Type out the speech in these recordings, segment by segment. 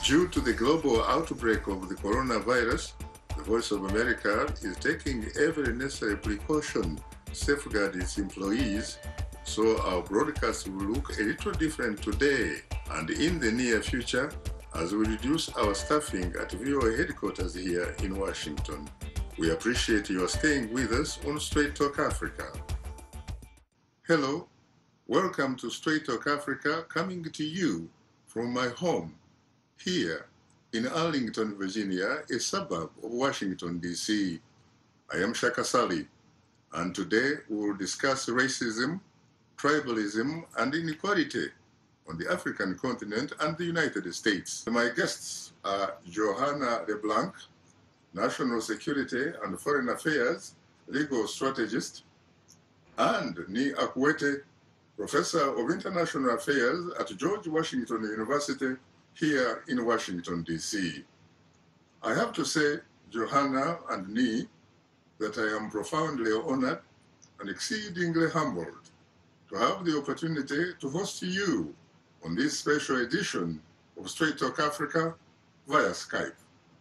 Due to the global outbreak of the coronavirus, the Voice of America is taking every necessary precaution to safeguard its employees, so our broadcast will look a little different today and in the near future as we reduce our staffing at VOA headquarters here in Washington. We appreciate your staying with us on Straight Talk Africa. Hello, welcome to Straight Talk Africa, coming to you from my home here in Arlington, Virginia, a suburb of Washington, D.C. I am Shaka Sali, and today we will discuss racism, tribalism, and inequality on the African continent and the United States. My guests are Johanna LeBlanc, National Security and Foreign Affairs legal strategist, and Nii Akwete, Professor of International Affairs at George Washington University here in Washington, D.C. I have to say, Johanna and Nii, that I am profoundly honored and exceedingly humbled to have the opportunity to host you on this special edition of Straight Talk Africa via Skype.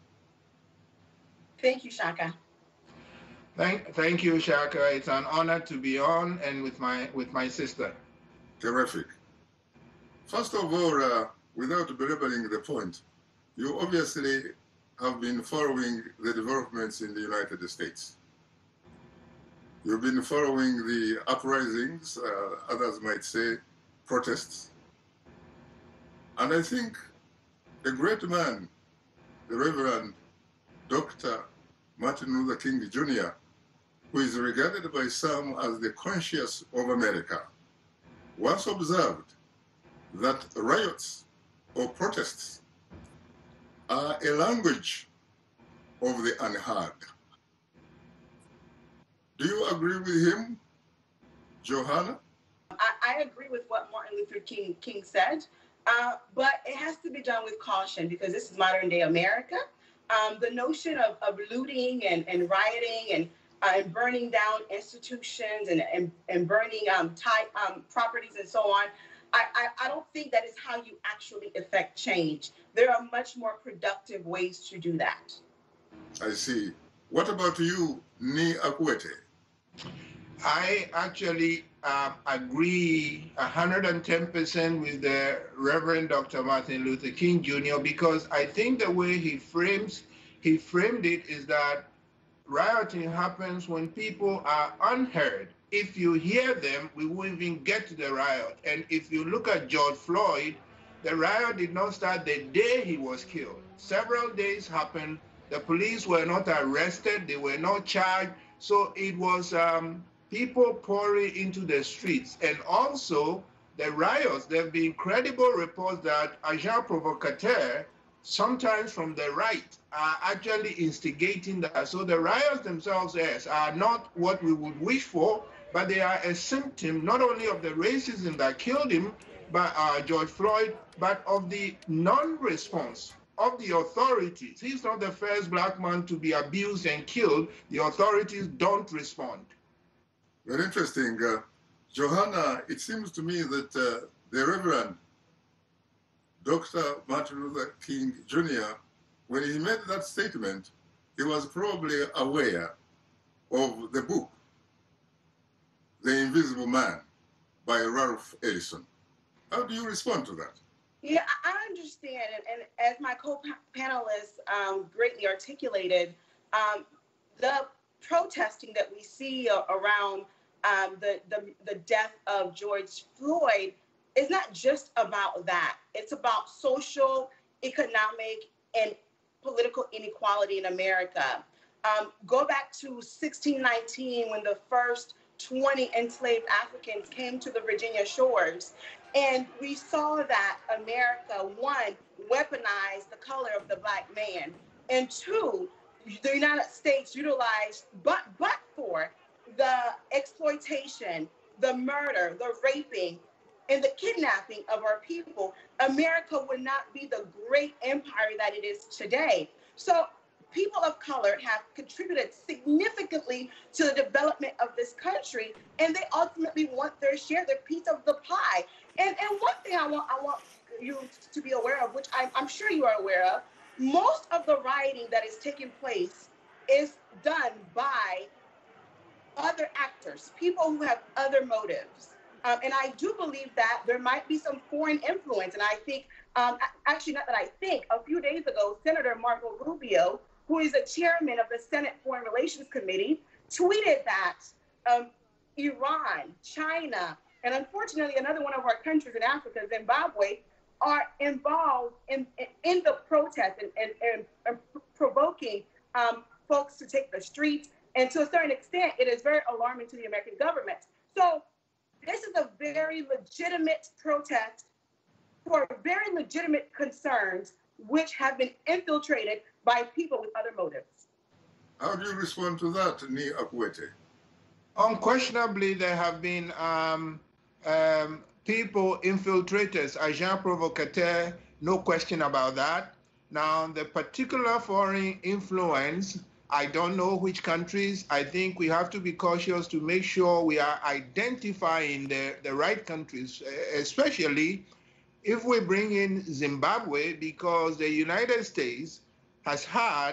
Thank you, Shaka. Thank you, Shaka. It's an honor to be on and with my sister. Terrific. First of all, without belaboring the point, you obviously have been following the developments in the United States. You've been following the uprisings, others might say protests. And I think a great man, the Reverend Dr. Martin Luther King Jr., who is regarded by some as the conscience of America, once observed that riots or protests are a language of the unheard. Do you agree with him, Johanna? I agree with what Martin Luther King said, but it has to be done with caution because this is modern day America. The notion of looting and rioting and burning down institutions and burning properties and so on, I don't think that is how you actually affect change. There are much more productive ways to do that. I see. What about you, Nii Akwete? I actually agree 110% with the Reverend Dr. Martin Luther King Jr. because I think the way he framed it is that rioting happens when people are unheard. If you hear them, we won't even get to the riot. And if you look at George Floyd, the riot did not start the day he was killed. Several days happened. The police were not arrested. They were not charged. So it was people pouring into the streets. And also the riots, there have been credible reports that agents provocateurs, sometimes from the right, are actually instigating that. So the riots themselves, yes, are not what we would wish for, but they are a symptom not only of the racism that killed him, but George Floyd, but of the non-response of the authorities. He's not the first black man to be abused and killed. The authorities don't respond. Very interesting. Johanna, it seems to me that the Reverend Dr. Martin Luther King Jr., when he made that statement, he was probably aware of the book, The Invisible Man by Ralph Ellison. How do you respond to that? Yeah, I understand. And as my co-panelists greatly articulated, the protesting that we see around the death of George Floyd is not just about that. It's about social, economic, and political inequality in America. Go back to 1619 when the first 20 enslaved Africans came to the Virginia shores. And we saw that America, one, weaponized the color of the black man, and two, the United States utilized, but for the exploitation, the murder, the raping, and the kidnapping of our people, America would not be the great empire that it is today. So people of color have contributed significantly to the development of this country, and they ultimately want their share, their piece of the pie. And one thing I want you to be aware of, which I'm sure you are aware of, most of the rioting that is taking place is done by other actors, people who have other motives. And I do believe that there might be some foreign influence. And I think, actually, not that I think, a few days ago, Senator Marco Rubio, who is the chairman of the Senate Foreign Relations Committee, tweeted that Iran, China, and unfortunately another one of our countries in Africa, Zimbabwe, are involved in the protest and provoking folks to take the streets. And to a certain extent, it is very alarming to the American government. So this is a very legitimate protest for very legitimate concerns, which have been infiltrated by people with other motives. How do you respond to that, Ni Akwete? Unquestionably, there have been people, infiltrators, agents provocateurs, no question about that. Now, the particular foreign influence, I don't know which countries. I think we have to be cautious to make sure we are identifying the right countries, especially if we bring in Zimbabwe, because the United States has had,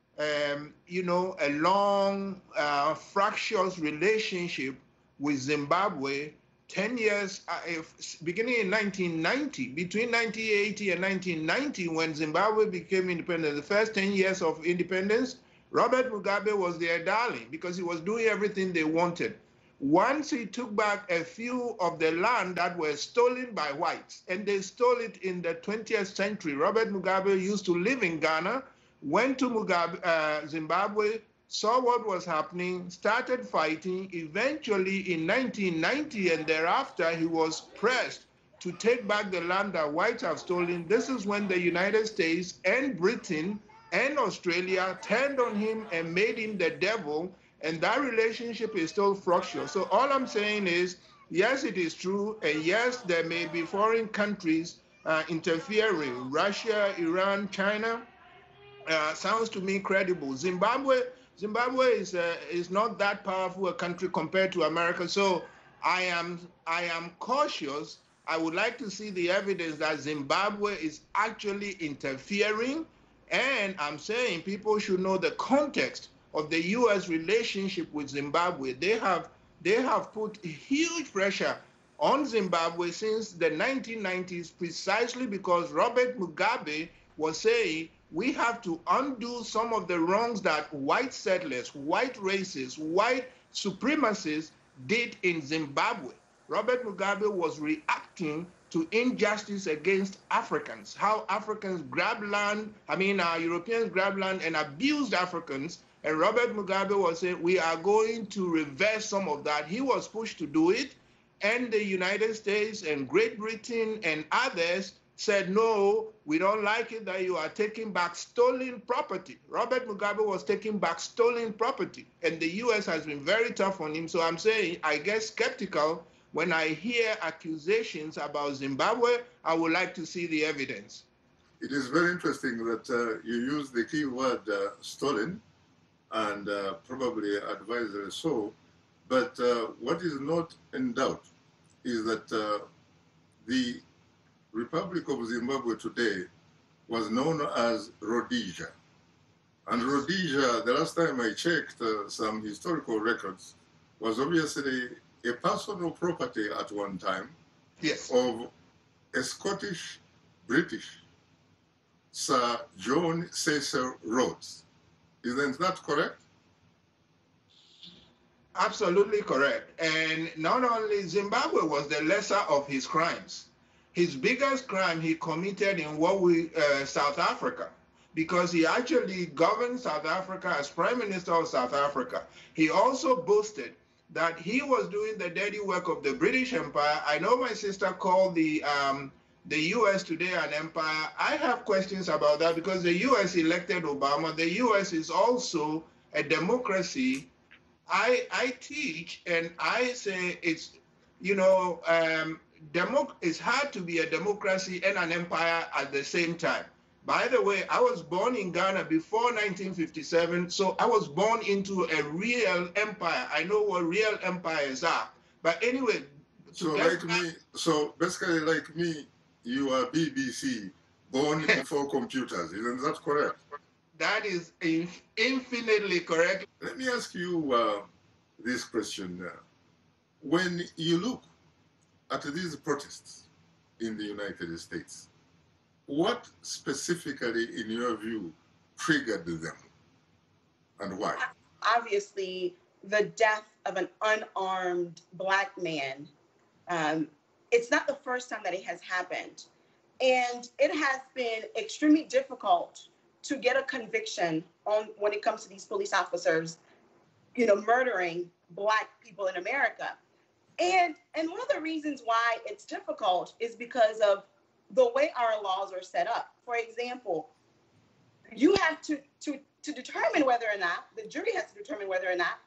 a long, fractious relationship with Zimbabwe 10 years, beginning in 1990, between 1980 and 1990, when Zimbabwe became independent, the first 10 years of independence, Robert Mugabe was their darling because he was doing everything they wanted. Once he took back a few of the land that were stolen by whites, and they stole it in the 20th century. Robert Mugabe used to live in Ghana, went to Zimbabwe, saw what was happening, started fighting. Eventually, in 1990 and thereafter, he was pressed to take back the land that whites have stolen. This is when the United States and Britain and Australia turned on him and made him the devil, and that relationship is still fractious. So all I'm saying is, yes, it is true, and yes, there may be foreign countries interfering. Russia, Iran, China, sounds to me credible. Zimbabwe is not that powerful a country compared to America, so I am cautious. I would like to see the evidence that Zimbabwe is actually interfering. And I'm saying people should know the context of the U.S. relationship with Zimbabwe. They have put huge pressure on Zimbabwe since the 1990s, precisely because Robert Mugabe was saying we have to undo some of the wrongs that white settlers, white racists, white supremacists did in Zimbabwe. Robert Mugabe was reacting to injustice against Africans, how Africans grabbed land, Europeans grabbed land and abused Africans. And Robert Mugabe was saying, we are going to reverse some of that. He was pushed to do it. And the United States and Great Britain and others said, no, we don't like it that you are taking back stolen property. Robert Mugabe was taking back stolen property. And the US has been very tough on him. So I'm saying, I get skeptical when I hear accusations about Zimbabwe. I would like to see the evidence. It is very interesting that you use the key word stolen, and probably advisory so. But what is not in doubt is that the Republic of Zimbabwe today was known as Rhodesia. And Rhodesia, the last time I checked some historical records, was obviously a personal property at one time, yes, of a Scottish-British Sir John Cecil Rhodes. Isn't that correct? Absolutely correct. And not only Zimbabwe was the lesser of his crimes. His biggest crime he committed in South Africa, because he actually governed South Africa as Prime Minister of South Africa. He also boasted that he was doing the dirty work of the British Empire. I know my sister called the U.S. today an empire. I have questions about that because the U.S. elected Obama. The U.S. is also a democracy. I teach and I say it's, it's hard to be a democracy and an empire at the same time. By the way, I was born in Ghana before 1957, so I was born into a real empire. I know what real empires are. But anyway, so basically like me, you are BBC, born before computers. Isn't that correct? That is infinitely correct. Let me ask you this question. When you look at these protests in the United States, what specifically, in your view, triggered them and why? Obviously, the death of an unarmed Black man. It's not the first time that it has happened. And it has been extremely difficult to get a conviction on when it comes to these police officers, murdering Black people in America. And one of the reasons why it's difficult is because of the way our laws are set up. For example, you have to determine whether or not, the jury has to determine whether or not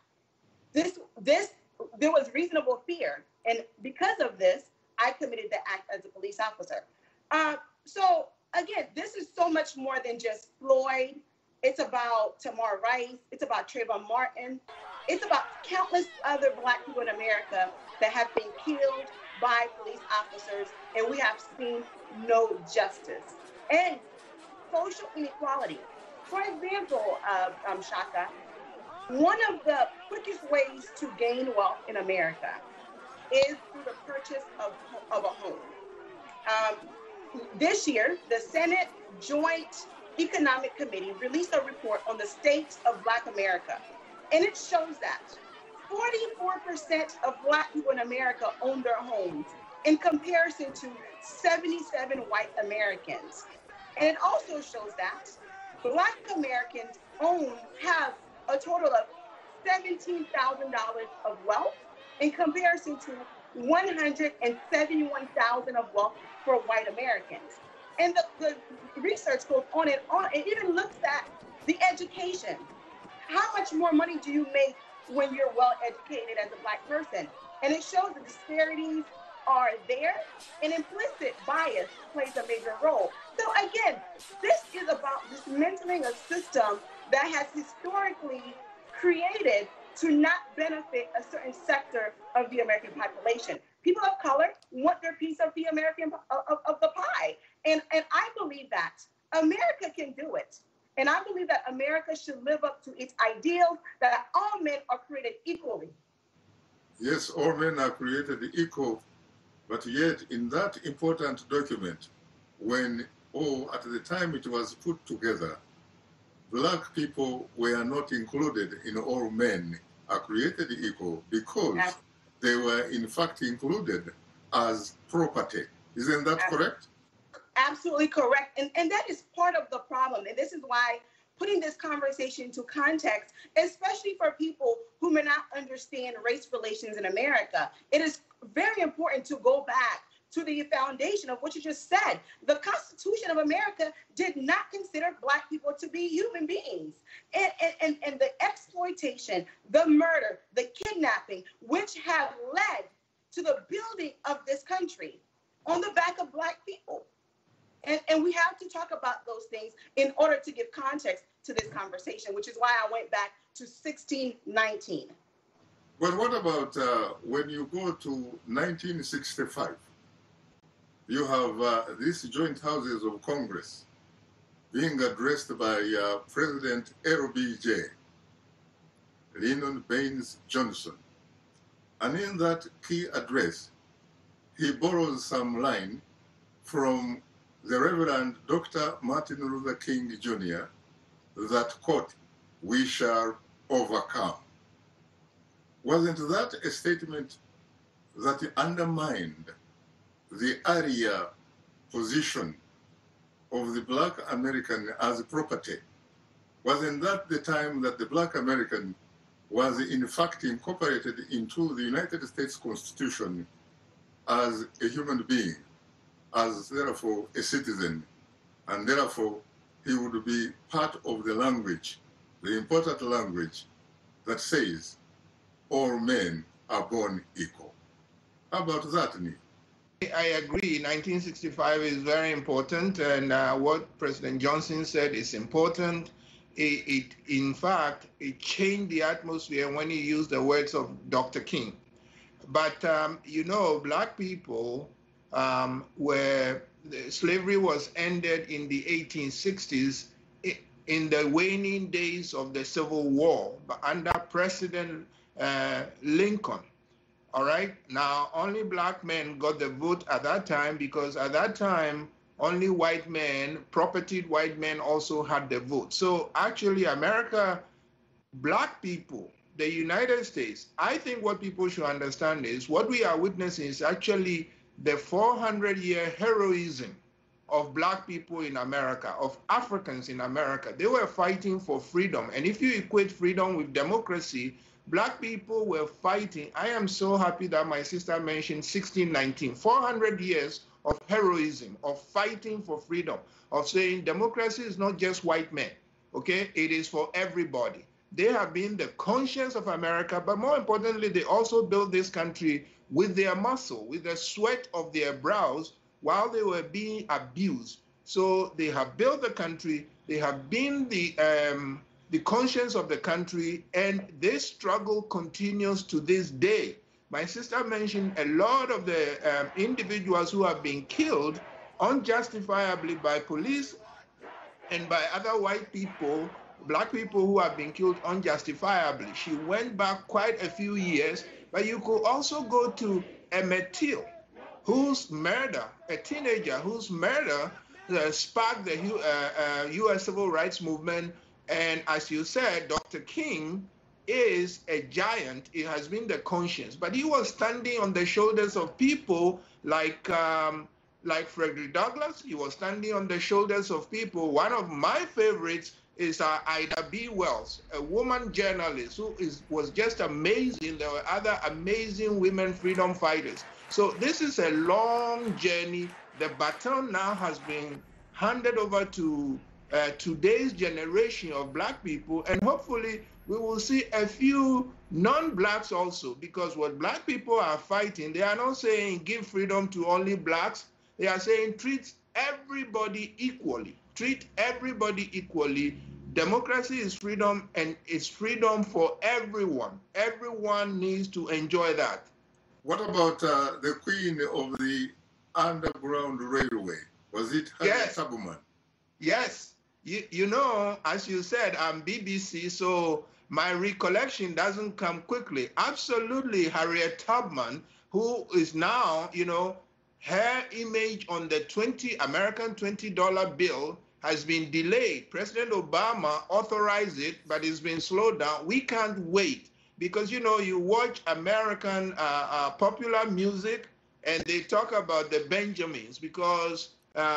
there was reasonable fear. And because of this, I committed the act as a police officer. So again, this is so much more than just Floyd. It's about Tamar Rice. It's about Trayvon Martin. It's about countless other Black people in America that have been killed by police officers, and we have seen no justice. And social inequality. For example, Shaka, one of the quickest ways to gain wealth in America is through the purchase of a home. This year, the Senate Joint Economic Committee released a report on the state of Black America. And it shows that 44% of Black people in America own their homes in comparison to 77 white Americans. And it also shows that Black Americans have a total of $17,000 of wealth in comparison to $171,000 of wealth for white Americans. And the research goes on and on. It even looks at the education. How much more money do you make when you're well educated as a Black person? And it shows the disparities are there, and implicit bias plays a major role. So again, this is about dismantling a system that has historically created to not benefit a certain sector of the American population. People of color want their piece of the American of the pie, and I believe that America can do it, and I believe that America should live up to its ideals that all men are created equally. Yes, all men are created equal, but yet in that important document, at the time it was put together, Black people were not included in all men are created equal because they were in fact included as property. Isn't that correct? Absolutely correct. And that is part of the problem. And this is why putting this conversation into context, especially for people who may not understand race relations in America, it is very important to go back to the foundation of what you just said. The Constitution of America did not consider Black people to be human beings. And the exploitation, the murder, the kidnapping, which have led to the building of this country on the back of Black people. And we have to talk about those things in order to give context to this conversation, which is why I went back to 1619. But what about when you go to 1965? You have these joint houses of Congress being addressed by President LBJ, Lyndon Baines Johnson. And in that key address, he borrows some line from the Reverend Dr. Martin Luther King Jr. that, quote, "We shall overcome." Wasn't that a statement that undermined the earlier position of the Black American as property? Wasn't that the time that the Black American was in fact incorporated into the United States Constitution as a human being, as therefore a citizen, and therefore he would be part of the language, the important language that says all men are born equal? How about that, Nick? I agree. 1965 is very important, and what President Johnson said is important. In fact, it changed the atmosphere when he used the words of Dr. King. But Black people were slavery was ended in the 1860s in the waning days of the Civil War under President Lincoln. All right. Now, only black men got the vote at that time because at that time, only white men, propertied white men also had the vote. So actually, America, black people, the United States, I think what people should understand is what we are witnessing is actually the 400-year heroism of black people in America, of Africans in America. They were fighting for freedom. And if you equate freedom with democracy, black people were fighting. I am so happy that my sister mentioned 1619, 400 years of heroism, of fighting for freedom, of saying democracy is not just white men, okay? It is for everybody. They have been the conscience of America, but more importantly, they also built this country with their muscle, with the sweat of their brows, while they were being abused. So they have built the country, they have been the conscience of the country, and this struggle continues to this day. My sister mentioned a lot of the individuals who have been killed unjustifiably by police and by other white people, black people who have been killed unjustifiably. She went back quite a few years, but you could also go to Emmett Till, whose murder, a teenager whose murder sparked the U.S. Civil Rights Movement. And as you said, Dr. King is a giant. It has been the conscience, but he was standing on the shoulders of people like Frederick Douglass. He was standing on the shoulders of people. One of my favorites is Ida B. Wells, a woman journalist who was just amazing. There were other amazing women freedom fighters. So this is a long journey. The baton now has been handed over to today's generation of black people, and hopefully we will see a few non-blacks also, because what black people are fighting, they are not saying give freedom to only blacks. They are saying treat everybody equally. Treat everybody equally. Democracy is freedom, and it's freedom for everyone. Everyone needs to enjoy that. What about the queen of the Underground Railway? Was it Harriet Tubman? Yes. You know, as you said, I'm BBC, so my recollection doesn't come quickly. Absolutely, Harriet Tubman, who is now, you know, her image on the American $20 bill has been delayed. President Obama authorized it, but it's been slowed down. We can't wait because, you know, you watch American popular music and they talk about the Benjamins because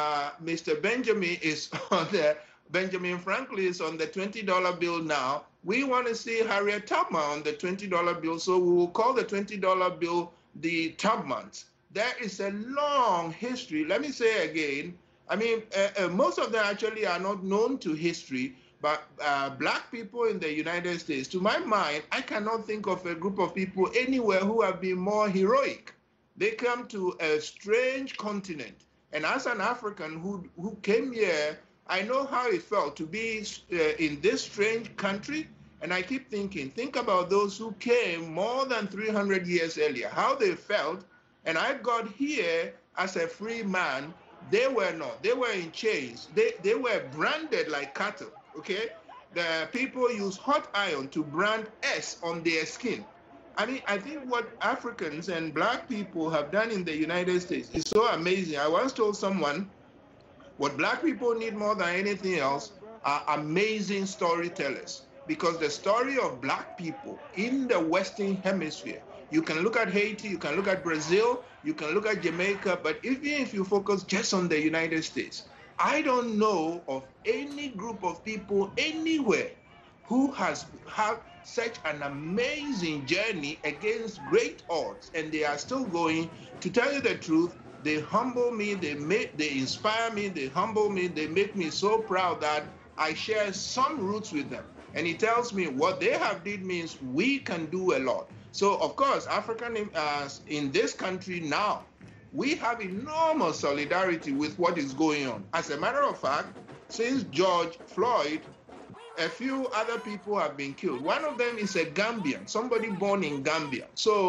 Mr. Benjamin is on Benjamin Franklin is on the $20 bill now. We want to see Harriet Tubman on the $20 bill, so we will call the $20 bill the Tubmans. There is a long history. Let me say again, I mean, most of them actually are not known to history, but black people in the United States, to my mind, I cannot think of a group of people anywhere who have been more heroic. They come to a strange continent. And as an African who came here, I know how it felt to be in this strange country. And I keep thinking, think about those who came more than 300 years earlier, how they felt. And I got here as a free man. They were not. They were in chains. They were branded like cattle, okay? The people use hot iron to brand S on their skin. I mean, I think what Africans and black people have done in the United States is so amazing. I once told someone, what black people need more than anything else are amazing storytellers, because the story of black people in the Western Hemisphere, you can look at Haiti, you can look at Brazil, you can look at Jamaica, but even if you focus just on the United States, I don't know of any group of people anywhere who has had such an amazing journey against great odds, and they are still going. To tell you the truth, they humble me, they inspire me, they humble me, they make me so proud that I share some roots with them. And he tells me what they have did means we can do a lot. So of course, African in this country now, we have enormous solidarity with what is going on. As a matter of fact, since George Floyd, a few other people have been killed. One of them is a Gambian, somebody born in Gambia. So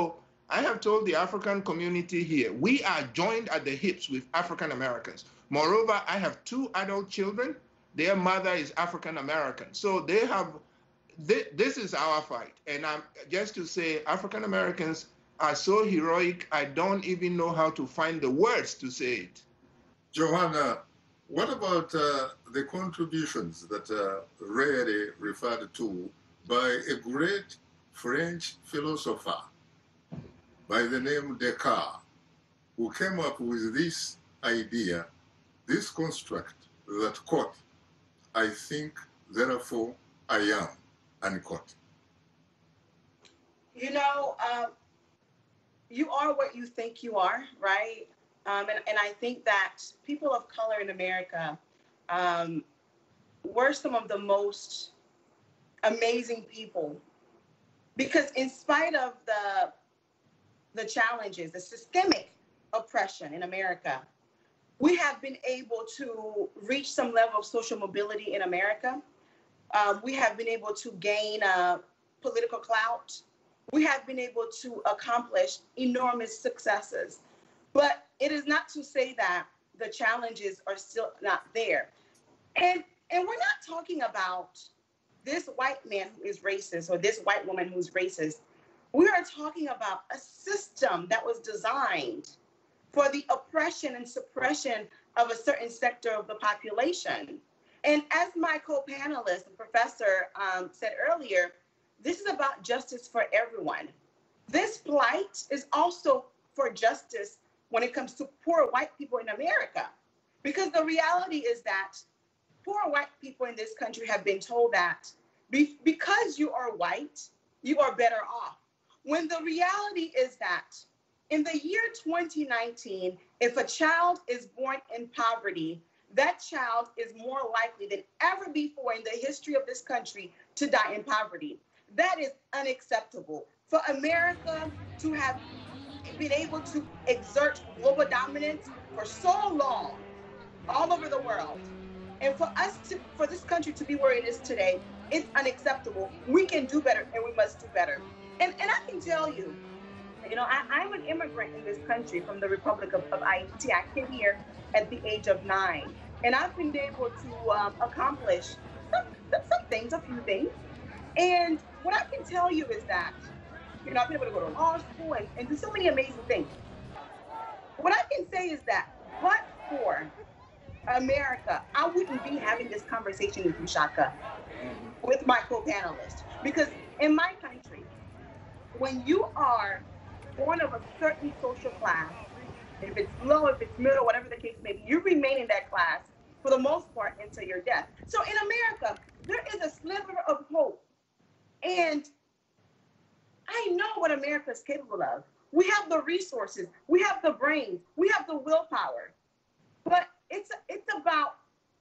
I have told the African community here, we are joined at the hips with African Americans. Moreover, I have 2 adult children. Their mother is African American. So they have, this is our fight. And just to say, African Americans are so heroic, I don't even know how to find the words to say it. Johanna, what about the contributions that are rarely referred to by a great French philosopher by the name Descartes, who came up with this idea, this construct that, quote, I think, therefore I am, unquote? You know, you are what you think you are, right? And I think that people of color in America were some of the most amazing people, because in spite of the challenges, the systemic oppression in America, we have been able to reach some level of social mobility in America. We have been able to gain political clout. We have been able to accomplish enormous successes. But it is not to say that the challenges are still not there. And we're not talking about this white man who is racist or this white woman who's racist. We are talking about a system that was designed for the oppression and suppression of a certain sector of the population. And as my co-panelist and professor said earlier, this is about justice for everyone. This plight is also for justice when it comes to poor white people in America. Because the reality is that poor white people in this country have been told that because you are white, you are better off. When the reality is that in the year 2019, if a child is born in poverty, that child is more likely than ever before in the history of this country to die in poverty. That is unacceptable. For America to have been able to exert global dominance for so long all over the world, and for this country to be where it is today, it's unacceptable. We can do better, and we must do better. And I can tell you, I'm an immigrant in this country from the Republic of Haiti. I came here at the age of 9, and I've been able to accomplish some things, a few things. And what I can tell you is that, I've been able to go to law school and do so many amazing things. What I can say is that, but for America, I wouldn't be having this conversation with you, Shaka, with my co-panelists. Because in my country, when you are born of a certain social class, if it's low, if it's middle, whatever the case may be, you remain in that class for the most part until your death. So in America, there is a sliver of hope. And I know what America is capable of. We have the resources, we have the brains, we have the willpower. But it's about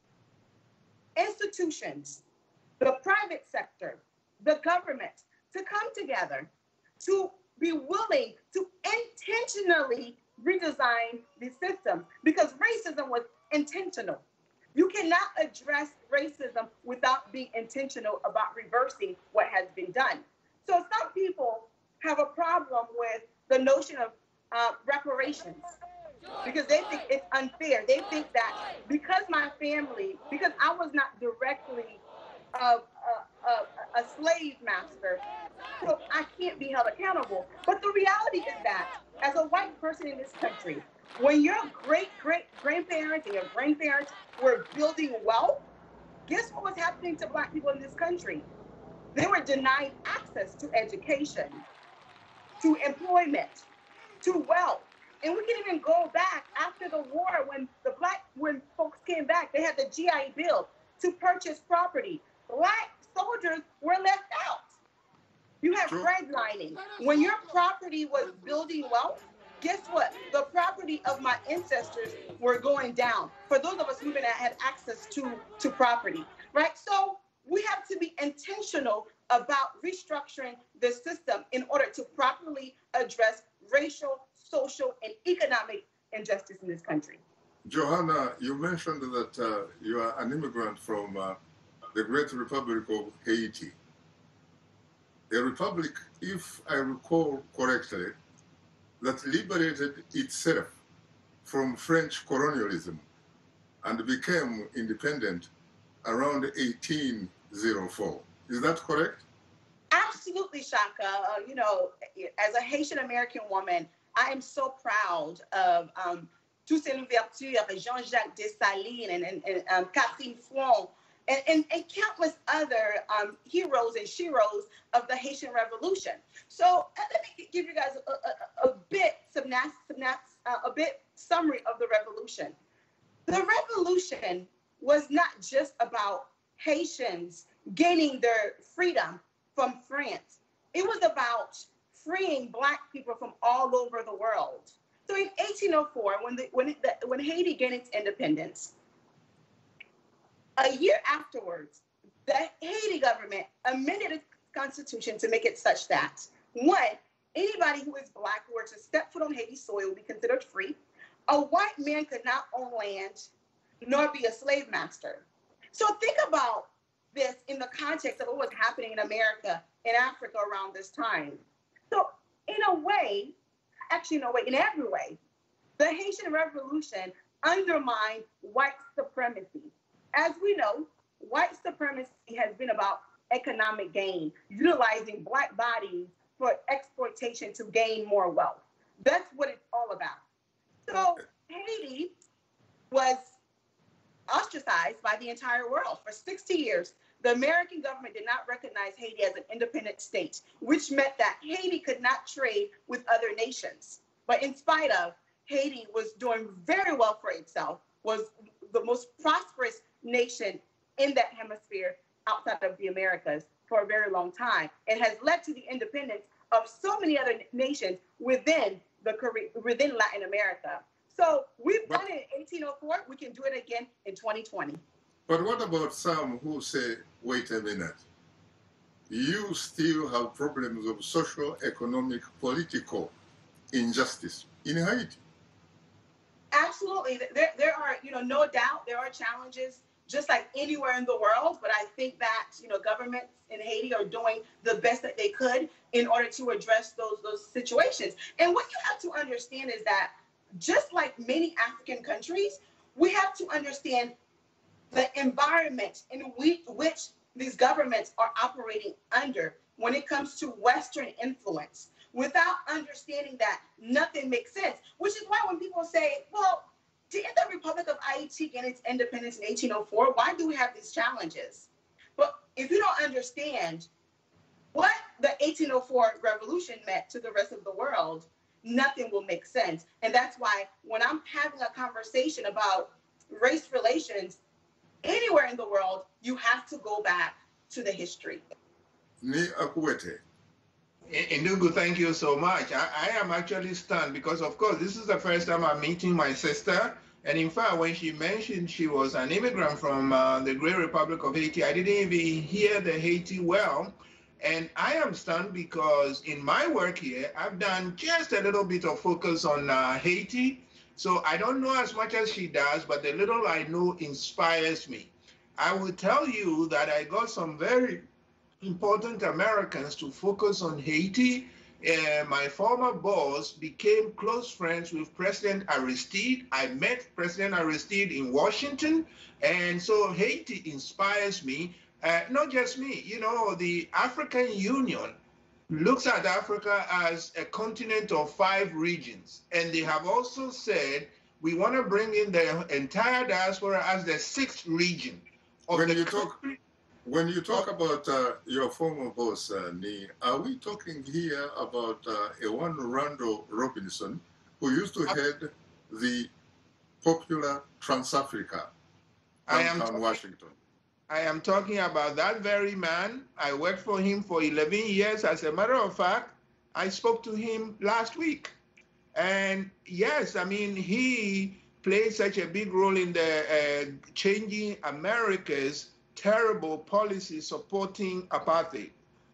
institutions, the private sector, the government, to come together, to be willing to intentionally redesign the system, because racism was intentional. You cannot address racism without being intentional about reversing what has been done. So some people have a problem with the notion of reparations because they think it's unfair. They think that because I was not directly a slave master, so I can't be held accountable. But the reality is that as a white person in this country, when your great-grandparents and your grandparents were building wealth, guess what was happening to Black people in this country? They were denied access to education, to employment, to wealth. And we can even go back after the war when folks came back, they had the GI Bill to purchase property. Black soldiers were left out. You have redlining. When your property was building wealth, guess what? The property of my ancestors were going down. For those of us who had access to property, right? So we have to be intentional about restructuring the system in order to properly address racial, social, and economic injustice in this country. Johanna, you mentioned that you are an immigrant from the Great Republic of Haiti. A republic, if I recall correctly, that liberated itself from French colonialism and became independent around 1804. Is that correct? Absolutely, Shaka. As a Haitian American woman, I am so proud of Toussaint Louverture, Jean-Jacques Dessalines, and Catherine Fron, and countless other heroes and sheroes of the Haitian Revolution. So let me give you guys a bit summary of the revolution. The revolution was not just about Haitians gaining their freedom from France. It was about freeing Black people from all over the world. So in 1804, when Haiti gained its independence, a year afterwards, the Haiti government amended its constitution to make it such that, one, anybody who is Black who were to step foot on Haiti soil would be considered free. A white man could not own land nor be a slave master. So think about this in the context of what was happening in America and Africa around this time. So in every way, the Haitian Revolution undermined white supremacy. As we know, white supremacy has been about economic gain, utilizing Black bodies for exploitation to gain more wealth. That's what it's all about. So Haiti was ostracized by the entire world. For 60 years, the American government did not recognize Haiti as an independent state, which meant that Haiti could not trade with other nations. But in spite of, Haiti was doing very well for itself, was the most prosperous nation in that hemisphere outside of the Americas for a very long time, and has led to the independence of so many other nations within Latin America. So we've done it in 1804. We can do it again in 2020. But what about some who say, wait a minute, you still have problems of social, economic, political injustice in Haiti? Absolutely. There are, no doubt there are challenges just like anywhere in the world, but I think that, governments in Haiti are doing the best that they could in order to address those situations. And what you have to understand is that just like many African countries, we have to understand the environment in which these governments are operating under when it comes to Western influence. Without understanding that, nothing makes sense, which is why when people say, well, didn't the Republic of Haiti gain its independence in 1804? Why do we have these challenges? But if you don't understand what the 1804 revolution meant to the rest of the world, nothing will make sense. And that's why when I'm having a conversation about race relations anywhere in the world, you have to go back to the history. Ni Akuwete. Indugu, thank you so much. I am actually stunned because, of course, this is the first time I'm meeting my sister. And in fact, when she mentioned she was an immigrant from the Great Republic of Haiti, I didn't even hear the Haiti well. And I am stunned because in my work here, I've done just a little bit of focus on Haiti. So I don't know as much as she does, but the little I know inspires me. I will tell you that I got some very important Americans to focus on Haiti. My former boss became close friends with President Aristide. I met President Aristide in Washington. And so Haiti inspires me, not just me, the African Union looks at Africa as a continent of 5 regions. And they have also said, we want to bring in the entire diaspora as the 6th region. When you talk about your former boss, Ni, are we talking here about a one Randall Robinson who used to head the popular Trans-Africa downtown Washington? I am talking about that very man. I worked for him for 11 years. As a matter of fact, I spoke to him last week. And yes, I mean, he played such a big role in the changing America's terrible policy supporting apartheid.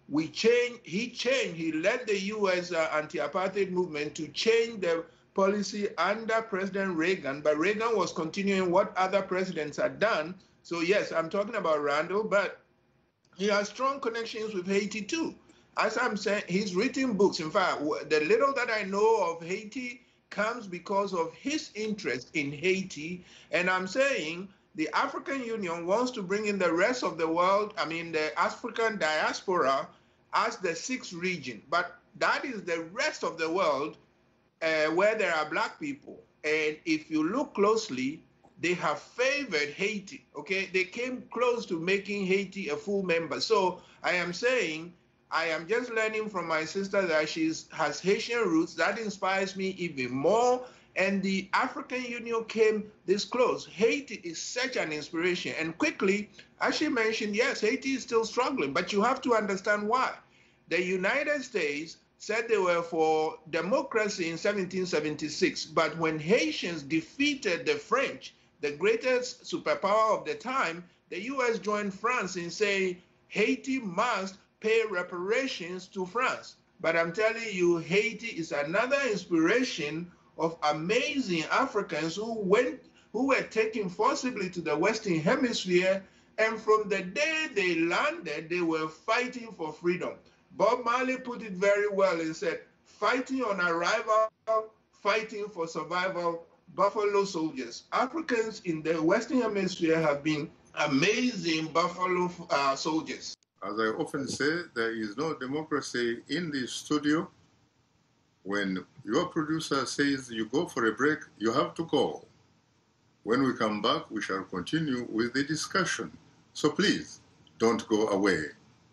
He led the U.S. Anti-apartheid movement to change the policy under President Reagan, but Reagan was continuing what other presidents had done. So yes, I'm talking about Randall, but he has strong connections with Haiti too. as I'm saying, he's written books. In fact, the little that I know of Haiti comes because of his interest in Haiti. And I'm saying the African Union wants to bring in the rest of the world, I mean, the African diaspora as the sixth region. But that is the rest of the world where there are black people. And if you look closely, they have favored Haiti, okay? They came close to making Haiti a full member. So I am saying, I am just learning from my sister that she has Haitian roots. That inspires me even more. And the African Union came this close. Haiti is such an inspiration. And quickly, as she mentioned, yes, Haiti is still struggling, but you have to understand why. The United States said they were for democracy in 1776, but when Haitians defeated the French, the greatest superpower of the time, the US joined France in saying Haiti must pay reparations to France. But I'm telling you, Haiti is another inspiration of amazing Africans who were taken forcibly to the Western Hemisphere, and from the day they landed, they were fighting for freedom. Bob Marley put it very well and said, fighting on arrival, fighting for survival, buffalo soldiers. Africans in the Western Hemisphere have been amazing buffalo soldiers. As I often say, there is no democracy in the studio. When your producer says you go for a break, you have to go. When we come back, we shall continue with the discussion. So please, don't go away.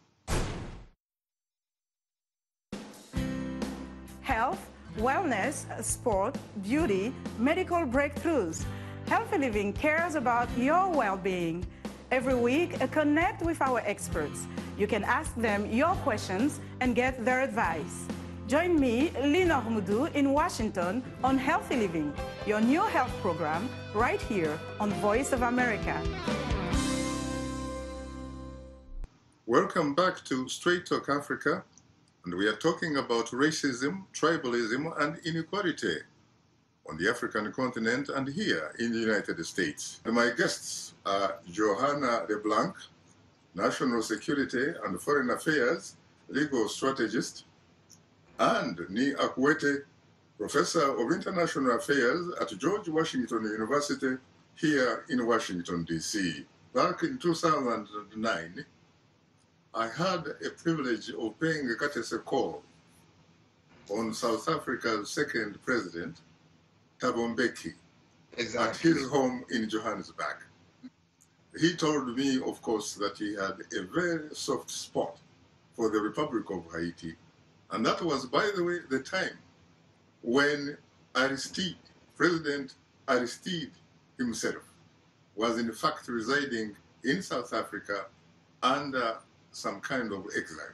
Health, wellness, sport, beauty, medical breakthroughs. Healthy Living cares about your well-being. Every week, connect with our experts. You can ask them your questions and get their advice. Join me, Linor Moudou, in Washington on Healthy Living, your new health program, right here on Voice of America. Welcome back to Straight Talk Africa, and we are talking about racism, tribalism, and inequality on the African continent and here in the United States. And my guests are Johanna LeBlanc, National Security and Foreign Affairs legal strategist, and Ni Akwete, Professor of International Affairs at George Washington University here in Washington, D.C. Back in 2009, I had a privilege of paying a courtesy call on South Africa's second president, Thabo Mbeki, at his home in Johannesburg. He told me, of course, that he had a very soft spot for the Republic of Haiti. And that was, by the way, the time when Aristide, President Aristide himself, was in fact residing in South Africa under some kind of exile.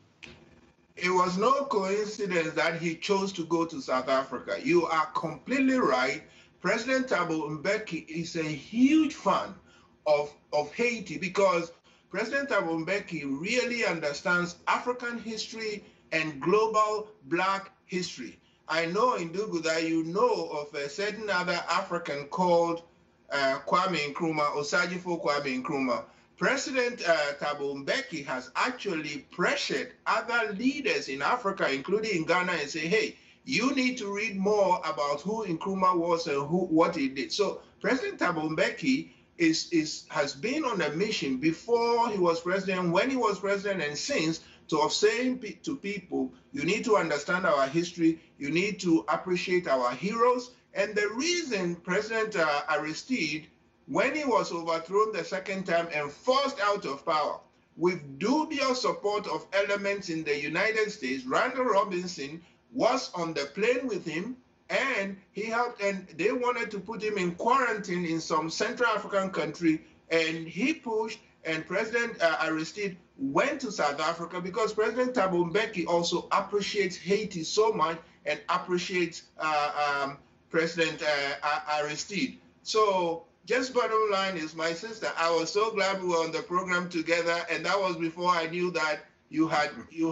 It was no coincidence that he chose to go to South Africa. You are completely right. President Thabo Mbeki is a huge fan of Haiti because President Thabo Mbeki really understands African history and global Black history. I know, Ndugu, that you know of a certain other African called Kwame Nkrumah, Osagyefo Kwame Nkrumah. President Thabo Mbeki has actually pressured other leaders in Africa, including in Ghana, and say, hey, you need to read more about who Nkrumah was and what he did. So President Thabo Mbeki has been on a mission before he was president, when he was president, and since, of saying to people, you need to understand our history, you need to appreciate our heroes. And the reason President Aristide, when he was overthrown the second time and forced out of power, with dubious support of elements in the United States, Randall Robinson was on the plane with him, and he helped, and they wanted to put him in quarantine in some Central African country, and he pushed, and President Aristide went to South Africa because President Thabo Mbeki also appreciates Haiti so much and appreciates President Aristide. So just bottom line is, my sister, I was so glad we were on the program together, and that was before I knew that you had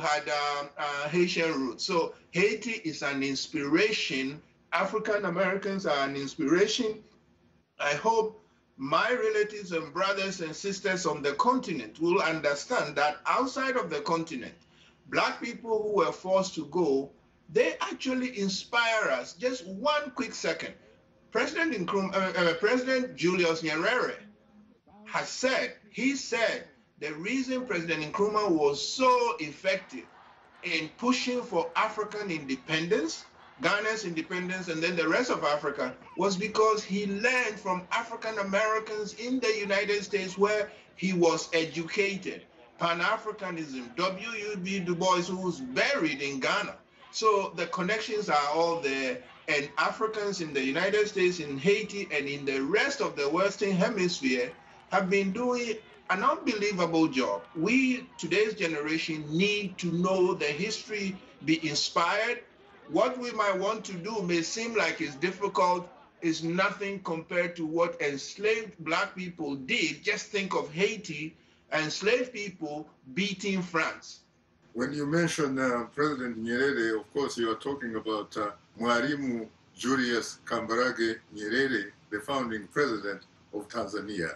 Haitian roots. So Haiti is an inspiration. African Americans are an inspiration. I hope my relatives and brothers and sisters on the continent will understand that outside of the continent, Black people who were forced to go, they actually inspire us. Just one quick second. President Julius Nyerere has said, he said, the reason President Nkrumah was so effective in pushing for African independence, Ghana's independence, and then the rest of Africa, was because he learned from African Americans in the United States where he was educated. Pan-Africanism, W.E.B. Du Bois, who was buried in Ghana. So the connections are all there, and Africans in the United States, in Haiti, and in the rest of the Western Hemisphere have been doing an unbelievable job. We, today's generation, need to know the history, be inspired. What we might want to do may seem like it's difficult, is nothing compared to what enslaved Black people did. Just think of Haiti, enslaved people beating France. When you mention President Nyerere, of course, you are talking about Mwalimu Julius Kambarage Nyerere, the founding president of Tanzania.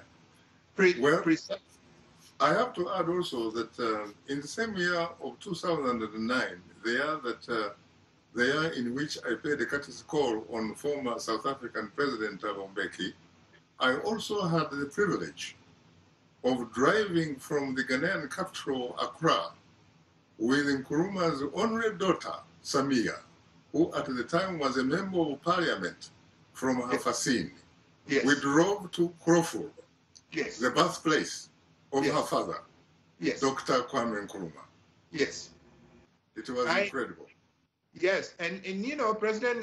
I have to add also that in the same year of 2009, the year in which I paid a courtesy call on former South African President Thabo Mbeki, I also had the privilege of driving from the Ghanaian capital, Accra, with Nkrumah's only daughter, Samia, who at the time was a member of parliament from Hafasini. Yes. We drove to Crawford, yes, the birthplace of yes, her father, yes, Dr. Kwame Nkrumah. Yes. It was incredible. Yes, and you know, President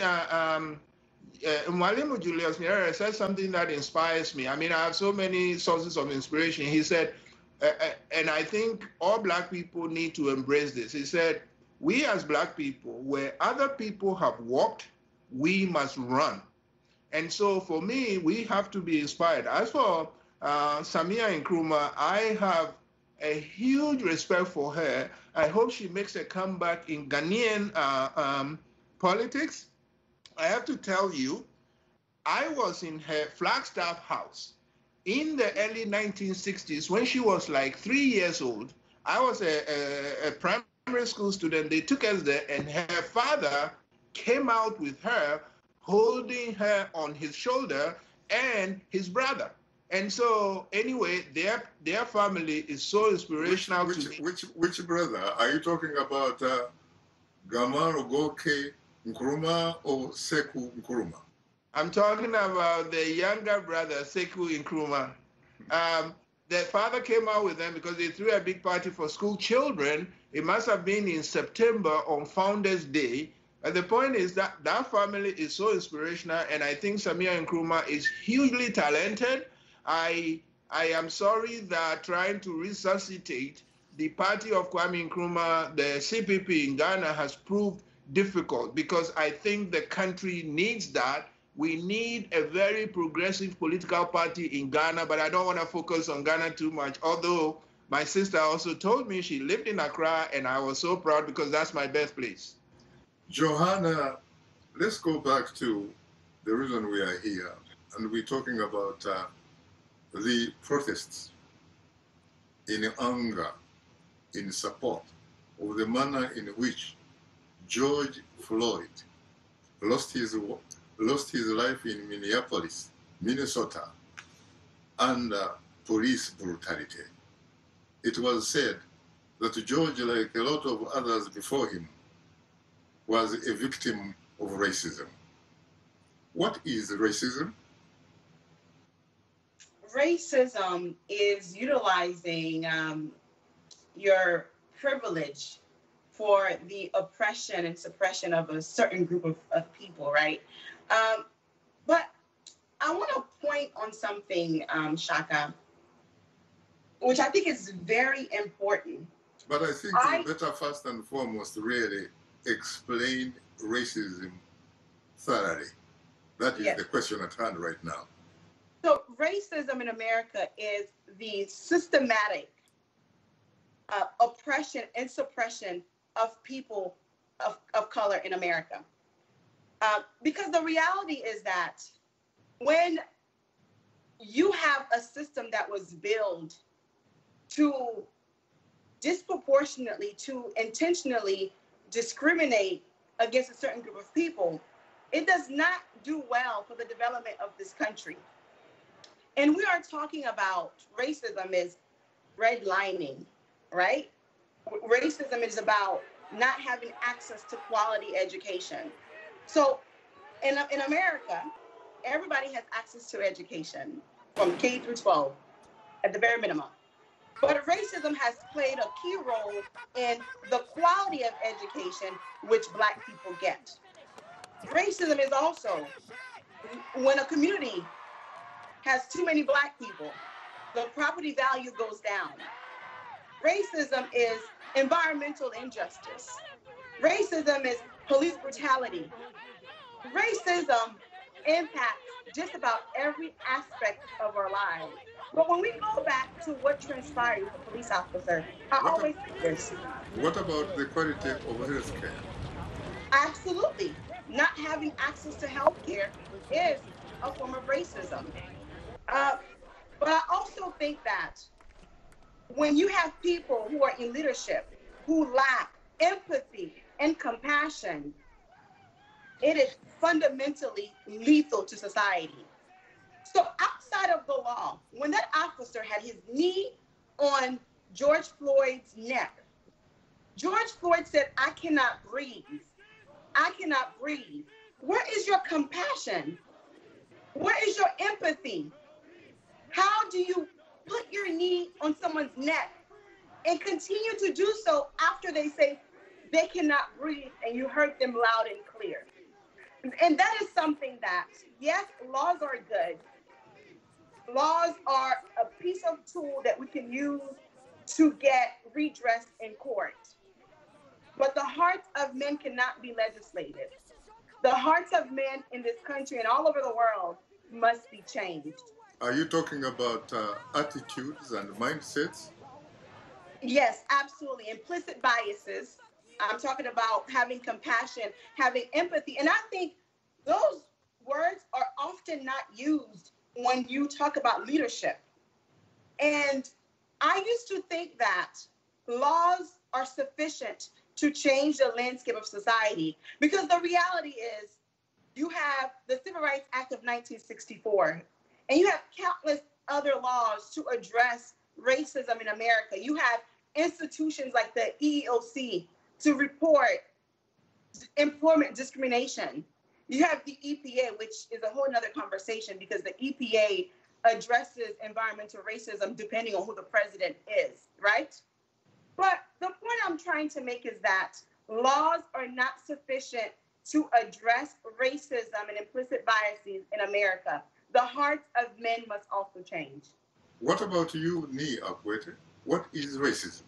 Mwalimu Julius Nyerere said something that inspires me. I mean, I have so many sources of inspiration. He said, and I think all Black people need to embrace this. He said, we as Black people, where other people have walked, we must run. And so for me, we have to be inspired. As for Samia Nkrumah, I have a huge respect for her. I hope she makes a comeback in Ghanaian politics. I have to tell you, I was in her Flagstaff house in the early 1960s when she was like 3 years old. I was a primary school student. They took us there, and her father came out with her, holding her on his shoulder, and his brother. And so, anyway, their family is so inspirational to me. Which brother? Are you talking about Gamaro Goke Nkrumah or Sekou Nkrumah? I'm talking about the younger brother, Sekou Nkrumah. The father came out with them because they threw a big party for school children. It must have been in September on Founders Day. And the point is that that family is so inspirational, and I think Samia Nkrumah is hugely talented. I am sorry that trying to resuscitate the party of Kwame Nkrumah, the CPP in Ghana, has proved difficult, because I think the country needs that. We need a very progressive political party in Ghana, but I don't want to focus on Ghana too much, although my sister also told me she lived in Accra, and I was so proud because that's my birthplace. Johanna, let's go back to the reason we are here, and we're talking about the protests in anger, in support of the manner in which George Floyd lost his life in Minneapolis, Minnesota, under police brutality. It was said that George, like a lot of others before him, was a victim of racism. What is racism? Racism is utilizing your privilege for the oppression and suppression of a certain group of people, right? But I want to point on something, Shaka, which I think is very important. But I think you better first and foremost really explain racism thoroughly. That is the question at hand right now. So racism in America is the systematic oppression and suppression of people of color in America. Because the reality is that when you have a system that was built to disproportionately to intentionally discriminate against a certain group of people, it does not do well for the development of this country. And we are talking about racism as redlining, right? Racism is about not having access to quality education. So in America, everybody has access to education from K through 12 at the very minimum. But racism has played a key role in the quality of education which Black people get. Racism is also when a community has too many Black people, the property value goes down. Racism is environmental injustice. Racism is police brutality. Racism impacts just about every aspect of our lives. But when we go back to what transpired with the police officer, I always say this. What about the quality of health care? Absolutely. Not having access to health care is a form of racism. But I also think that when you have people who are in leadership who lack empathy and compassion, it is fundamentally lethal to society. So outside of the law, when that officer had his knee on George Floyd's neck, George Floyd said, "I cannot breathe. I cannot breathe." Where is your compassion? Where is your empathy? How do you put your knee on someone's neck and continue to do so after they say they cannot breathe and you heard them loud and clear? And that is something that, yes, laws are good. Laws are a piece of tool that we can use to get redress in court. But the hearts of men cannot be legislated. The hearts of men in this country and all over the world must be changed. Are you talking about attitudes and mindsets? Yes, absolutely. Implicit biases. I'm talking about having compassion, having empathy. And I think those words are often not used when you talk about leadership. And I used to think that laws are sufficient to change the landscape of society, because the reality is you have the Civil Rights Act of 1964, and you have countless other laws to address racism in America. You have institutions like the EEOC to report employment discrimination. You have the EPA, which is a whole nother conversation because the EPA addresses environmental racism depending on who the president is, right? But the point I'm trying to make is that laws are not sufficient to address racism and implicit biases in America. The hearts of men must also change. What about you, Nii Akwete? What is racism?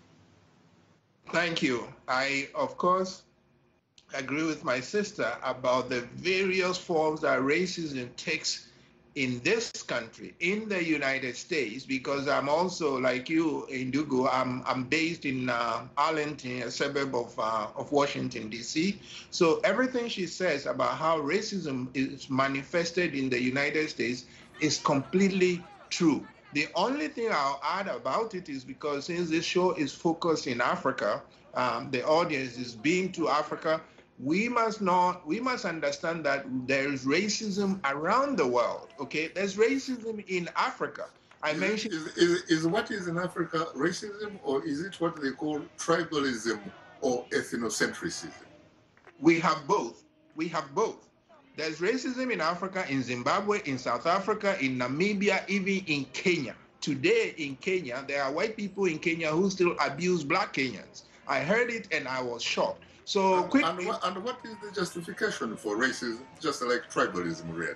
Thank you. I, of course, agree with my sister about the various forms that racism takes in this country, in the United States, because I'm also, like you, Ndugu, I'm based in Arlington, a suburb of Washington, D.C. So everything she says about how racism is manifested in the United States is completely true. The only thing I'll add about it is because since this show is focused in Africa, the audience is being to Africa, we must understand that there is racism around the world, okay? There's racism in Africa. I mentioned... Is what is in Africa racism, or is it what they call tribalism or ethnocentrism? We have both. We have both. There's racism in Africa, in Zimbabwe, in South Africa, in Namibia, even in Kenya. Today in Kenya, there are white people in Kenya who still abuse Black Kenyans. I heard it and I was shocked. So quickly, and what is the justification for racism, just like tribalism, really?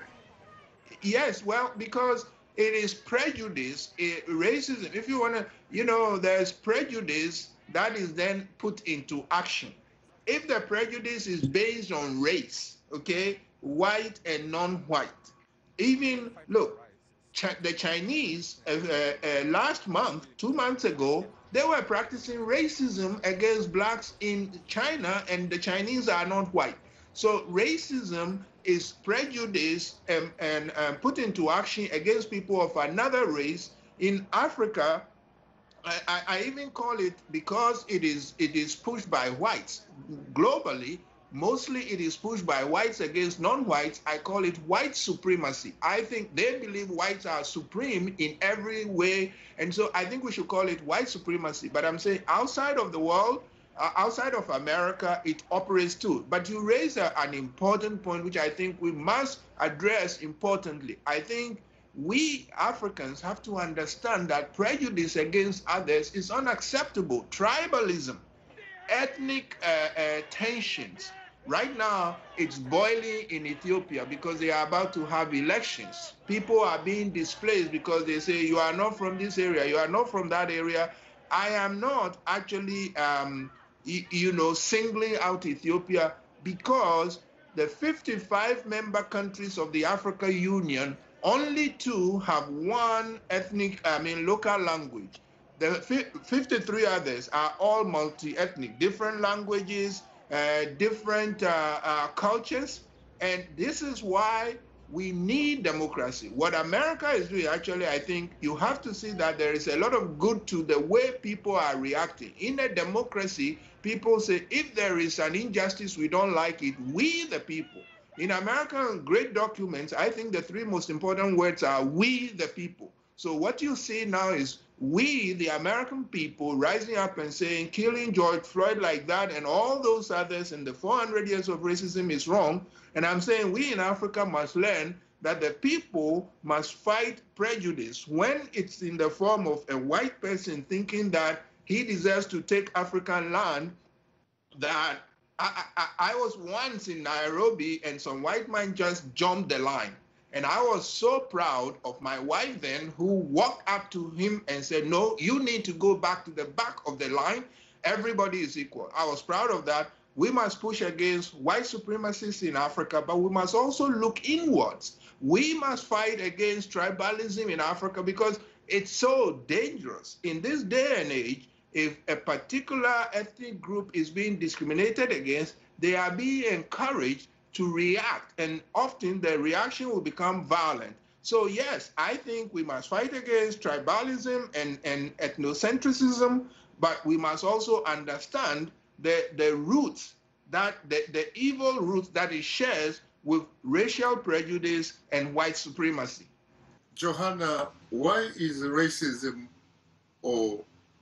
Yes, well, because it is prejudice, racism. If you want to, there's prejudice that is then put into action. If the prejudice is based on race, okay, white and non-white, even, look, the Chinese, last month, 2 months ago, they were practicing racism against Blacks in China, and the Chinese are not white. So racism is prejudice and put into action against people of another race. In Africa, I even call it, because it is pushed by whites globally. Mostly it is pushed by whites against non-whites. I call it white supremacy. I think they believe whites are supreme in every way. And so I think we should call it white supremacy. But I'm saying outside of the world, outside of America, it operates too. But you raise an important point, which I think we must address importantly. I think we Africans have to understand that prejudice against others is unacceptable. Tribalism, ethnic tensions. Right now, it's boiling in Ethiopia because they are about to have elections. People are being displaced because they say, you are not from this area, you are not from that area. I am not actually, singling out Ethiopia, because the 55 member countries of the African Union, only 2 have one local language. The 53 others are all multi-ethnic, different languages, different cultures. And this is why we need democracy. What America is doing, actually, I think you have to see that there is a lot of good to the way people are reacting. In a democracy, people say, if there is an injustice, we don't like it, we the people. In American great documents, I think the 3 most important words are we the people. So what you see now is we, the American people, rising up and saying killing George Floyd like that and all those others and the 400 years of racism is wrong. And I'm saying we in Africa must learn that the people must fight prejudice when it's in the form of a white person thinking that he deserves to take African land. That I was once in Nairobi and some white man just jumped the line. And I was so proud of my wife then, who walked up to him and said, no, you need to go back to the back of the line. Everybody is equal. I was proud of that. We must push against white supremacists in Africa, but we must also look inwards. We must fight against tribalism in Africa because it's so dangerous. In this day and age, if a particular ethnic group is being discriminated against, they are being encouraged to react, and often the reaction will become violent. So yes, I think we must fight against tribalism and ethnocentrism, but we must also understand the roots, that the evil roots that it shares with racial prejudice and white supremacy. Johanna, why is racism or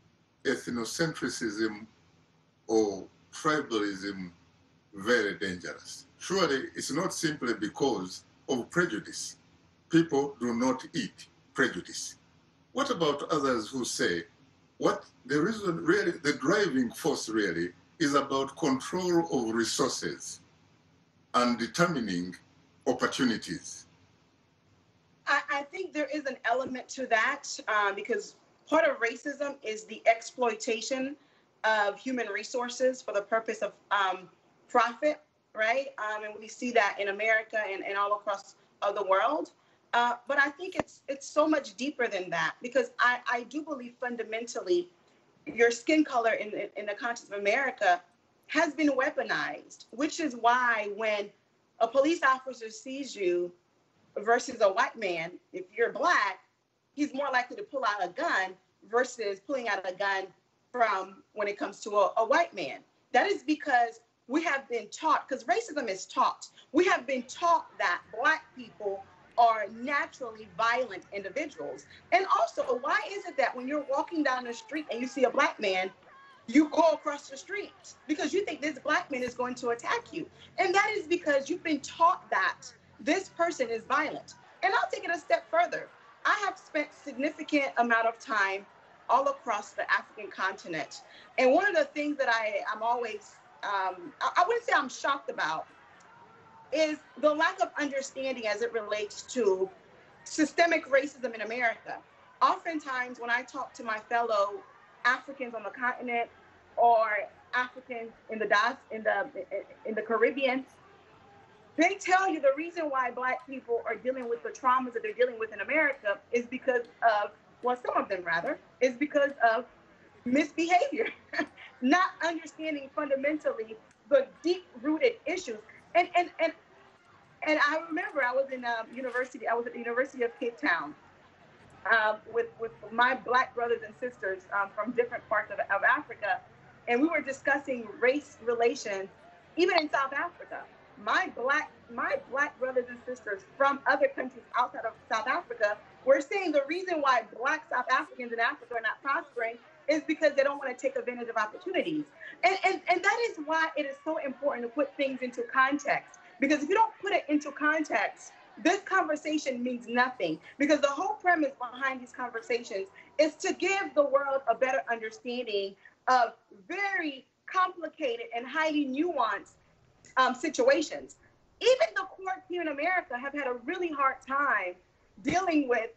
ethnocentrism or tribalism very dangerous? Surely it's not simply because of prejudice. People do not eat prejudice. What about others who say, what the reason really, the driving force really, is about control of resources and determining opportunities? I think there is an element to that because part of racism is the exploitation of human resources for the purpose of profit. Right? And we see that in America and all across the world. But I think it's so much deeper than that, because I do believe fundamentally your skin color in the context of America has been weaponized, which is why when a police officer sees you versus a white man, if you're black, he's more likely to pull out a gun versus pulling out a gun from when it comes to a white man. That is because we have been taught, because racism is taught, we have been taught that black people are naturally violent individuals. And also, why is it that when you're walking down the street and you see a black man, you go across the street because you think this black man is going to attack you? And that is because you've been taught that this person is violent. And I'll take it a step further. I have spent significant amount of time all across the African continent. And one of the things that I'm always I wouldn't say I'm shocked about is the lack of understanding as it relates to systemic racism in America. Oftentimes, when I talk to my fellow Africans on the continent or Africans in the Caribbean, they tell you the reason why Black people are dealing with the traumas that they're dealing with in America is because of, well, some of them rather, is because of misbehavior, not understanding fundamentally the deep-rooted issues. And I remember I was at the University of Cape Town, with my Black brothers and sisters from different parts of Africa, and we were discussing race relations, even in South Africa. My black brothers and sisters from other countries outside of South Africa were saying the reason why Black South Africans in Africa are not prospering is because they don't want to take advantage of opportunities. And that is why it is so important to put things into context. Because if you don't put it into context, this conversation means nothing, because the whole premise behind these conversations is to give the world a better understanding of very complicated and highly nuanced situations. Even the courts here in America have had a really hard time dealing with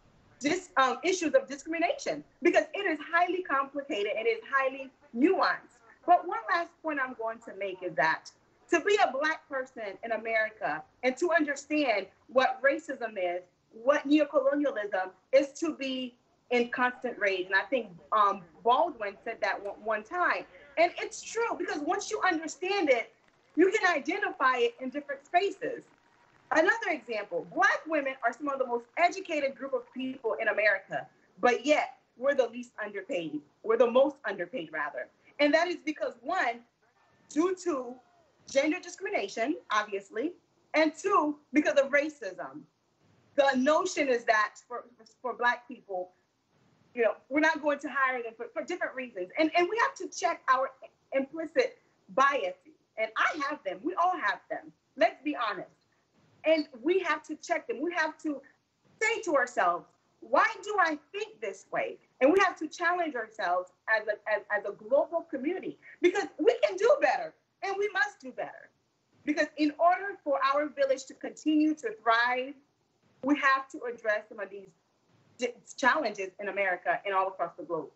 issues of discrimination, because it is highly complicated and it is highly nuanced. But one last point I'm going to make is that to be a Black person in America and to understand what racism is, what neocolonialism is, to be in constant rage. And I think Baldwin said that one time. And it's true, because once you understand it, you can identify it in different spaces. Another example, Black women are some of the most educated group of people in America, but yet we're the least underpaid. We're the most underpaid, rather. And that is because, one, due to gender discrimination, obviously, and two, because of racism. The notion is that for Black people, we're not going to hire them for different reasons. And we have to check our implicit biases. And I have them. We all have them. Let's be honest. And we have to check them. We have to say to ourselves, why do I think this way? And we have to challenge ourselves as a global community, because we can do better and we must do better. Because in order for our village to continue to thrive, we have to address some of these challenges in America and all across the globe.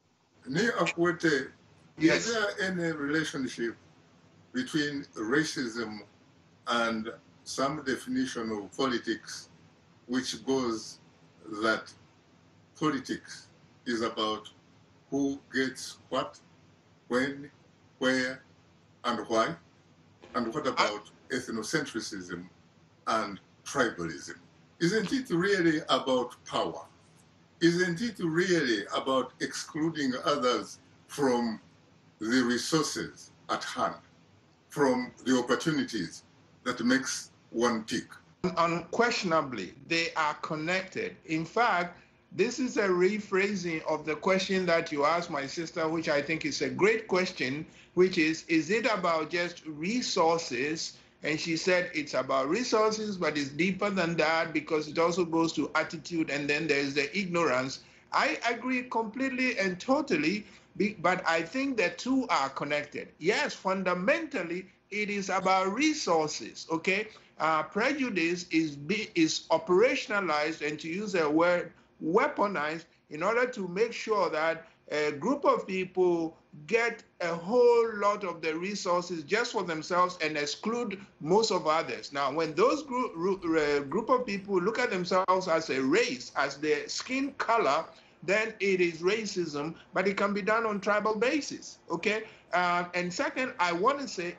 Yes. Is there any relationship between racism and some definition of politics, which goes that politics is about who gets what, when, where, and why? And what about ethnocentrism and tribalism? Isn't it really about power? Isn't it really about excluding others from the resources at hand, from the opportunities that makes one tick? Unquestionably, they are connected. In fact, this is a rephrasing of the question that you asked my sister, which I think is a great question, which is it about just resources? And she said it's about resources, but it's deeper than that, because it also goes to attitude, and then there's the ignorance. I agree completely and totally, but I think the two are connected. Yes, fundamentally, it is about resources, okay? Prejudice is operationalized, and to use a word, weaponized, in order to make sure that a group of people get a whole lot of the resources just for themselves and exclude most of others. Now, when those group of people look at themselves as a race, as their skin color, then it is racism, but it can be done on tribal basis, okay? And second, I want to say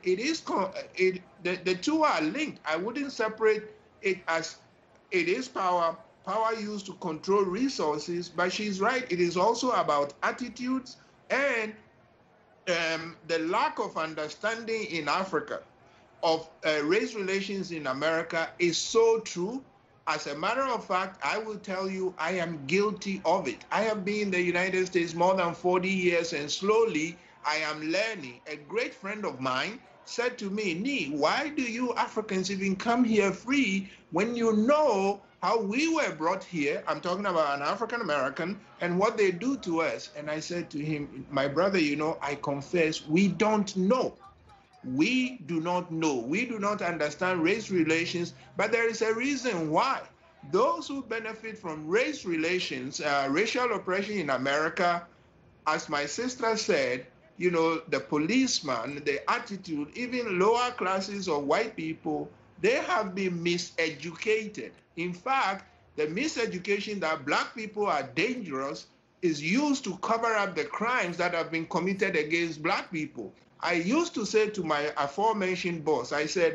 the two are linked. I wouldn't separate it as it is power used to control resources, but she's right. It is also about attitudes and the lack of understanding in Africa of race relations in America is so true. As a matter of fact, I will tell you, I am guilty of it. I have been in the United States more than 40 years, and slowly I am learning. A great friend of mine said to me, Nee, why do you Africans even come here free when you know how we were brought here? I'm talking about an African American and what they do to us. And I said to him, my brother, I confess, we don't know. We do not know. We do not understand race relations, but there is a reason why. Those who benefit from race relations, racial oppression in America, as my sister said, the policeman, the attitude, even lower classes of white people, they have been miseducated. In fact, the miseducation that Black people are dangerous is used to cover up the crimes that have been committed against Black people. I used to say to my aforementioned boss, I said,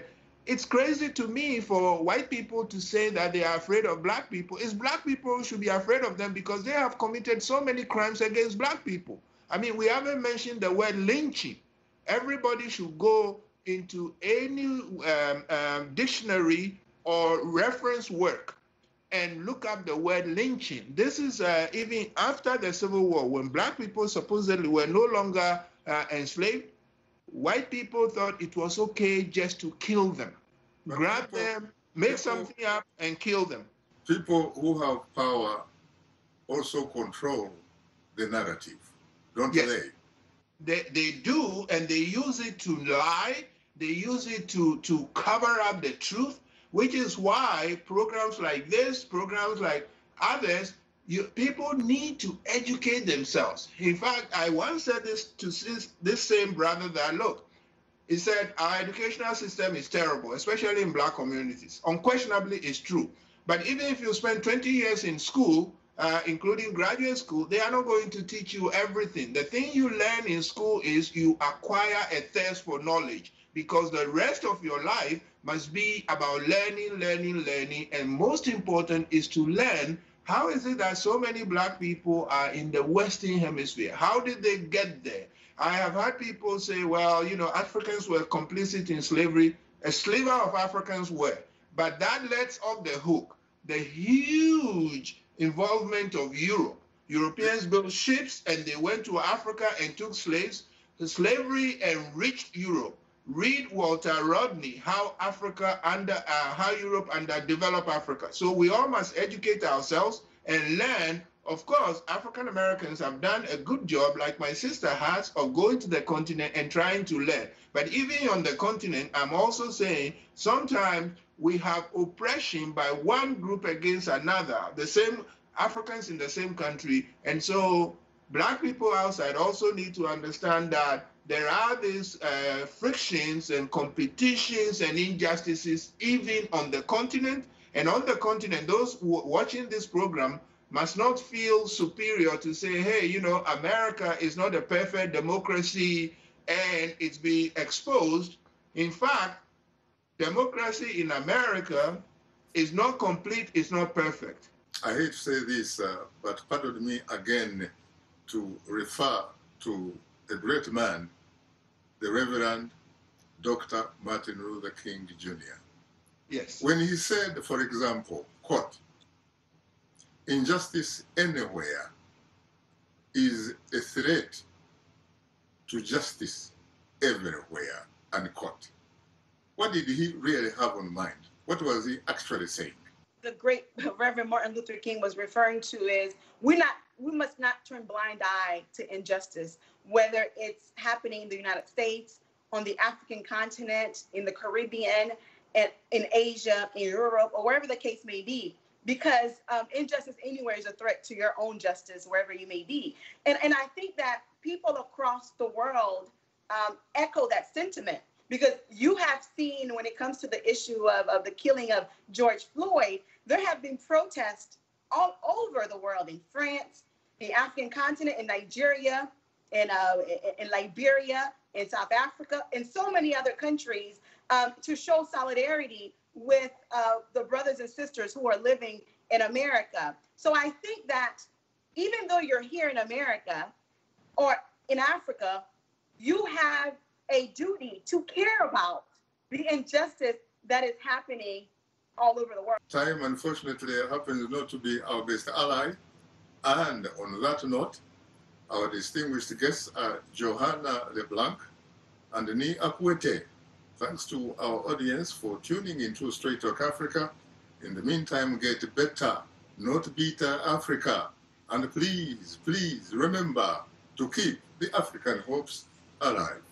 it's crazy to me for white people to say that they are afraid of black people. It's black people who should be afraid of them because they have committed so many crimes against black people. I mean, we haven't mentioned the word lynching. Everybody should go into any dictionary or reference work and look up the word lynching. This is even after the Civil War, when black people supposedly were no longer enslaved. White people thought it was okay just to kill them, grab them, make something up, and kill them. People who have power also control the narrative, don't they? They do, and they use it to lie. They use it to cover up the truth, which is why programs like this, programs like others, people need to educate themselves. In fact, I once said this to this same brother that, look, he said, our educational system is terrible, especially in black communities. Unquestionably, it's true. But even if you spend 20 years in school, including graduate school, they are not going to teach you everything. The thing you learn in school is you acquire a thirst for knowledge, because the rest of your life must be about learning, and most important is to learn how is it that so many black people are in the Western Hemisphere? How did they get there? I have heard people say, well, you know, Africans were complicit in slavery. A sliver of Africans were. But that lets off the hook the huge involvement of Europe. Europeans built ships and they went to Africa and took slaves. The slavery enriched Europe. Read Walter Rodney, how Europe underdeveloped Africa. So we all must educate ourselves and learn. Of course, African Americans have done a good job, like my sister has, of going to the continent and trying to learn. But even on the continent, I'm also saying sometimes we have oppression by one group against another, the same Africans in the same country. And so black people outside also need to understand that there are these frictions and competitions and injustices even on the continent. And on the continent, those watching this program must not feel superior to say, hey, you know, America is not a perfect democracy and it's being exposed. In fact, democracy in America is not complete, it's not perfect. I hate to say this, but pardon me again to refer to a great man, the Reverend Dr. Martin Luther King Jr. Yes. When he said, for example, quote, injustice anywhere is a threat to justice everywhere, unquote. What did he really have in mind? What was he actually saying? The great Reverend Martin Luther King was referring to is we must not turn blind eye to injustice, whether it's happening in the United States, on the African continent, in the Caribbean, and in Asia, in Europe, or wherever the case may be, because injustice anywhere is a threat to your own justice, wherever you may be. And I think that people across the world echo that sentiment, because you have seen when it comes to the issue of the killing of George Floyd, there have been protests all over the world, in France, the African continent, in Nigeria, in Liberia, in South Africa, and so many other countries to show solidarity with the brothers and sisters who are living in America. So I think that even though you're here in America or in Africa, you have a duty to care about the injustice that is happening all over the world. Time, unfortunately, happens not to be our best ally. And on that note, our distinguished guests are Johanna LeBlanc and Nii Akwete. Thanks to our audience for tuning into Straight Talk Africa. In the meantime, get better, not bitter Africa. And please, please remember to keep the African hopes alive.